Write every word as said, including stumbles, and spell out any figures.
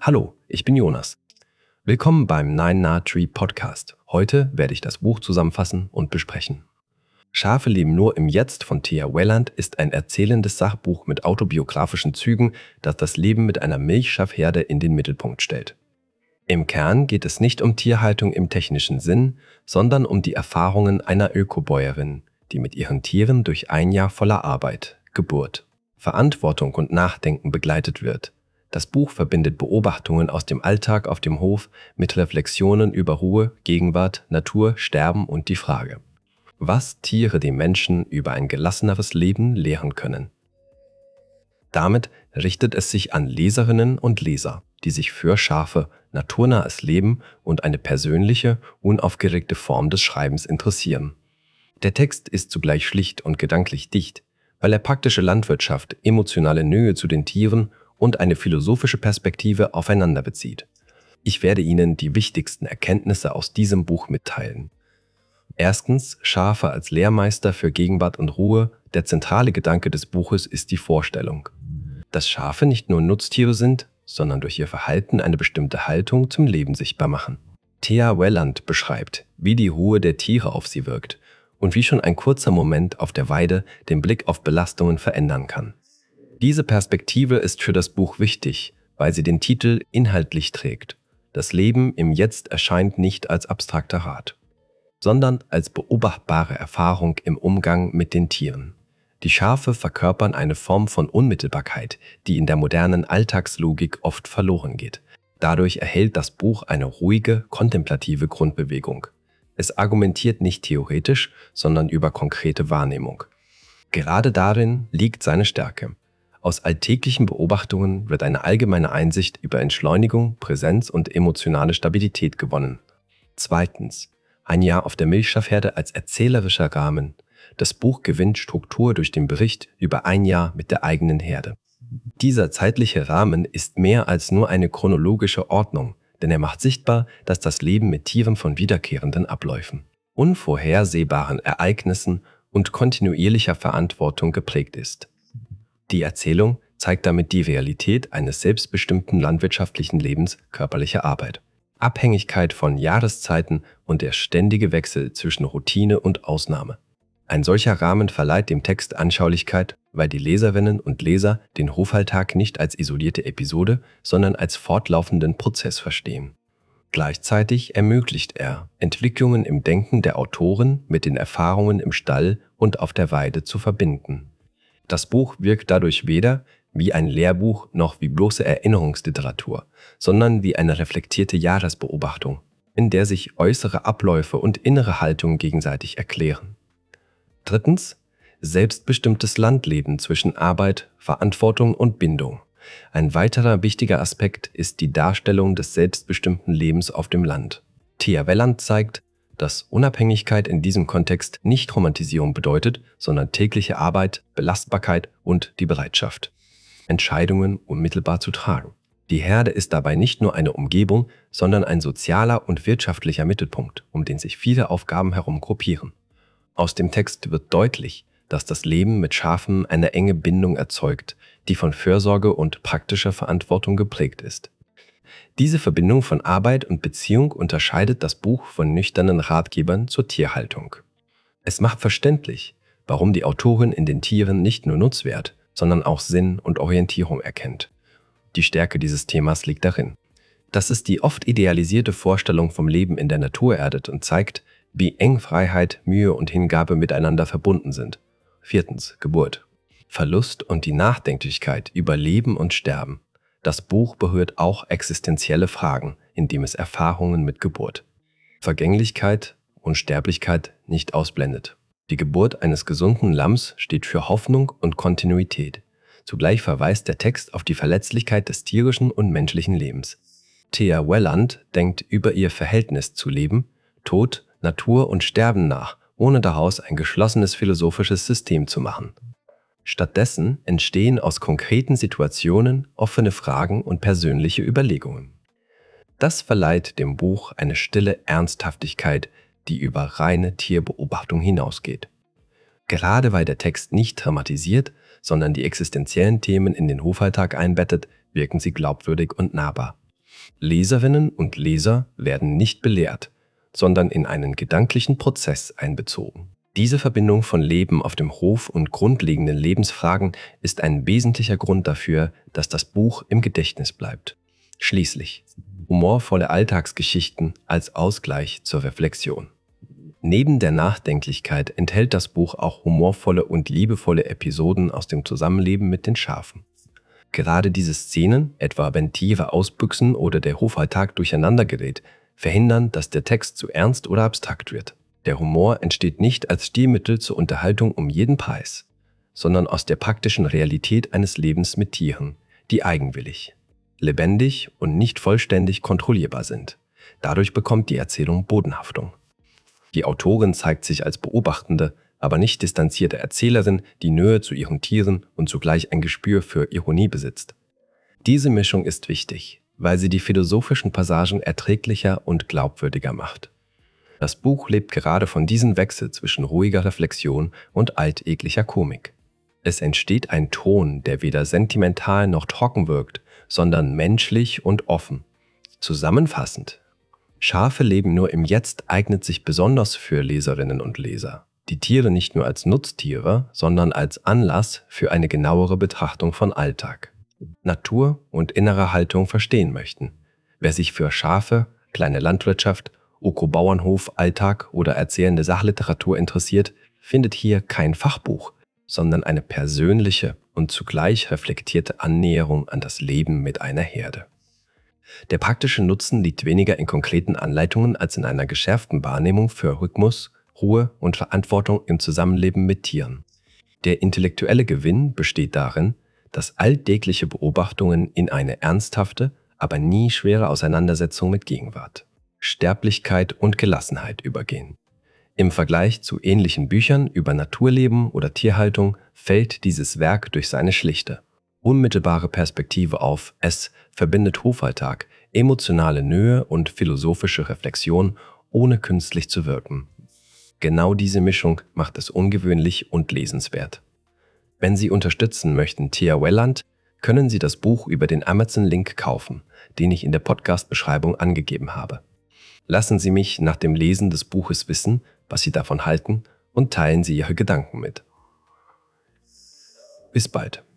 Hallo, ich bin Jonas. Willkommen beim Nine Nah Tree Podcast. Heute werde ich das Buch zusammenfassen und besprechen. Schafe leben nur im Jetzt von Thea Welland ist ein erzählendes Sachbuch mit autobiografischen Zügen, das das Leben mit einer Milchschafherde in den Mittelpunkt stellt. Im Kern geht es nicht um Tierhaltung im technischen Sinn, sondern um die Erfahrungen einer Ökobäuerin, die mit ihren Tieren durch ein Jahr voller Arbeit, Geburt, Verantwortung und Nachdenken begleitet wird. Das Buch verbindet Beobachtungen aus dem Alltag auf dem Hof mit Reflexionen über Ruhe, Gegenwart, Natur, Sterben und die Frage, was Tiere den Menschen über ein gelasseneres Leben lehren können. Damit richtet es sich an Leserinnen und Leser, die sich für Schafe, naturnahes Leben und eine persönliche, unaufgeregte Form des Schreibens interessieren. Der Text ist zugleich schlicht und gedanklich dicht, weil er praktische Landwirtschaft, emotionale Nähe zu den Tieren und eine philosophische Perspektive aufeinander bezieht. Ich werde Ihnen die wichtigsten Erkenntnisse aus diesem Buch mitteilen. Erstens, Schafe als Lehrmeister für Gegenwart und Ruhe. Der zentrale Gedanke des Buches ist die Vorstellung, dass Schafe nicht nur Nutztiere sind, sondern durch ihr Verhalten eine bestimmte Haltung zum Leben sichtbar machen. Thea Welland beschreibt, wie die Ruhe der Tiere auf sie wirkt und wie schon ein kurzer Moment auf der Weide den Blick auf Belastungen verändern kann. Diese Perspektive ist für das Buch wichtig, weil sie den Titel inhaltlich trägt. Das Leben im Jetzt erscheint nicht als abstrakter Rat, sondern als beobachtbare Erfahrung im Umgang mit den Tieren. Die Schafe verkörpern eine Form von Unmittelbarkeit, die in der modernen Alltagslogik oft verloren geht. Dadurch erhält das Buch eine ruhige, kontemplative Grundbewegung. Es argumentiert nicht theoretisch, sondern über konkrete Wahrnehmung. Gerade darin liegt seine Stärke. Aus alltäglichen Beobachtungen wird eine allgemeine Einsicht über Entschleunigung, Präsenz und emotionale Stabilität gewonnen. Zweitens. Ein Jahr auf der Milchschafherde als erzählerischer Rahmen. Das Buch gewinnt Struktur durch den Bericht über ein Jahr mit der eigenen Herde. Dieser zeitliche Rahmen ist mehr als nur eine chronologische Ordnung, denn er macht sichtbar, dass das Leben mit Tieren von wiederkehrenden Abläufen, unvorhersehbaren Ereignissen und kontinuierlicher Verantwortung geprägt ist. Die Erzählung zeigt damit die Realität eines selbstbestimmten landwirtschaftlichen Lebens körperlicher Arbeit, Abhängigkeit von Jahreszeiten und der ständige Wechsel zwischen Routine und Ausnahme. Ein solcher Rahmen verleiht dem Text Anschaulichkeit, weil die Leserinnen und Leser den Hofalltag nicht als isolierte Episode, sondern als fortlaufenden Prozess verstehen. Gleichzeitig ermöglicht er, Entwicklungen im Denken der Autorin mit den Erfahrungen im Stall und auf der Weide zu verbinden. Das Buch wirkt dadurch weder wie ein Lehrbuch noch wie bloße Erinnerungsliteratur, sondern wie eine reflektierte Jahresbeobachtung, in der sich äußere Abläufe und innere Haltung gegenseitig erklären. Drittens. Selbstbestimmtes Landleben zwischen Arbeit, Verantwortung und Bindung. Ein weiterer wichtiger Aspekt ist die Darstellung des selbstbestimmten Lebens auf dem Land. Thea Welland zeigt, dass Unabhängigkeit in diesem Kontext nicht Romantisierung bedeutet, sondern tägliche Arbeit, Belastbarkeit und die Bereitschaft, Entscheidungen unmittelbar zu tragen. Die Herde ist dabei nicht nur eine Umgebung, sondern ein sozialer und wirtschaftlicher Mittelpunkt, um den sich viele Aufgaben herum gruppieren. Aus dem Text wird deutlich, dass das Leben mit Schafen eine enge Bindung erzeugt, die von Fürsorge und praktischer Verantwortung geprägt ist. Diese Verbindung von Arbeit und Beziehung unterscheidet das Buch von nüchternen Ratgebern zur Tierhaltung. Es macht verständlich, warum die Autorin in den Tieren nicht nur Nutzwert, sondern auch Sinn und Orientierung erkennt. Die Stärke dieses Themas liegt darin, dass es die oft idealisierte Vorstellung vom Leben in der Natur erdet und zeigt, wie eng Freiheit, Mühe und Hingabe miteinander verbunden sind. Viertens. Geburt. Verlust und die Nachdenklichkeit über Leben und Sterben. Das Buch berührt auch existenzielle Fragen, indem es Erfahrungen mit Geburt, Vergänglichkeit und Sterblichkeit nicht ausblendet. Die Geburt eines gesunden Lamms steht für Hoffnung und Kontinuität. Zugleich verweist der Text auf die Verletzlichkeit des tierischen und menschlichen Lebens. Thea Welland denkt über ihr Verhältnis zu Leben, Tod, Natur und Sterben nach, ohne daraus ein geschlossenes philosophisches System zu machen. Stattdessen entstehen aus konkreten Situationen offene Fragen und persönliche Überlegungen. Das verleiht dem Buch eine stille Ernsthaftigkeit, die über reine Tierbeobachtung hinausgeht. Gerade weil der Text nicht dramatisiert, sondern die existenziellen Themen in den Hofalltag einbettet, wirken sie glaubwürdig und nahbar. Leserinnen und Leser werden nicht belehrt, sondern in einen gedanklichen Prozess einbezogen. Diese Verbindung von Leben auf dem Hof und grundlegenden Lebensfragen ist ein wesentlicher Grund dafür, dass das Buch im Gedächtnis bleibt. Schließlich humorvolle Alltagsgeschichten als Ausgleich zur Reflexion. Neben der Nachdenklichkeit enthält das Buch auch humorvolle und liebevolle Episoden aus dem Zusammenleben mit den Schafen. Gerade diese Szenen, etwa wenn Tiere ausbüchsen oder der Hofalltag durcheinander gerät, verhindern, dass der Text zu ernst oder abstrakt wird. Der Humor entsteht nicht als Stilmittel zur Unterhaltung um jeden Preis, sondern aus der praktischen Realität eines Lebens mit Tieren, die eigenwillig, lebendig und nicht vollständig kontrollierbar sind. Dadurch bekommt die Erzählung Bodenhaftung. Die Autorin zeigt sich als beobachtende, aber nicht distanzierte Erzählerin, die Nähe zu ihren Tieren und zugleich ein Gespür für Ironie besitzt. Diese Mischung ist wichtig, weil sie die philosophischen Passagen erträglicher und glaubwürdiger macht. Das Buch lebt gerade von diesem Wechsel zwischen ruhiger Reflexion und alltäglicher Komik. Es entsteht ein Ton, der weder sentimental noch trocken wirkt, sondern menschlich und offen. Zusammenfassend: Schafe leben nur im Jetzt eignet sich besonders für Leserinnen und Leser, die Tiere nicht nur als Nutztiere, sondern als Anlass für eine genauere Betrachtung von Alltag, Natur und innerer Haltung verstehen möchten. Wer sich für Schafe, kleine Landwirtschaft, Öko-Bauernhof, Alltag oder erzählende Sachliteratur interessiert, findet hier kein Fachbuch, sondern eine persönliche und zugleich reflektierte Annäherung an das Leben mit einer Herde. Der praktische Nutzen liegt weniger in konkreten Anleitungen als in einer geschärften Wahrnehmung für Rhythmus, Ruhe und Verantwortung im Zusammenleben mit Tieren. Der intellektuelle Gewinn besteht darin, dass alltägliche Beobachtungen in eine ernsthafte, aber nie schwere Auseinandersetzung mit Gegenwart, Sterblichkeit und Gelassenheit übergehen. Im Vergleich zu ähnlichen Büchern über Naturleben oder Tierhaltung fällt dieses Werk durch seine schlichte, unmittelbare Perspektive auf. Es verbindet Hofalltag, emotionale Nähe und philosophische Reflexion, ohne künstlich zu wirken. Genau diese Mischung macht es ungewöhnlich und lesenswert. Wenn Sie unterstützen möchten Tea Welland, können Sie das Buch über den Amazon-Link kaufen, den ich in der Podcast-Beschreibung angegeben habe. Lassen Sie mich nach dem Lesen des Buches wissen, was Sie davon halten, und teilen Sie Ihre Gedanken mit. Bis bald.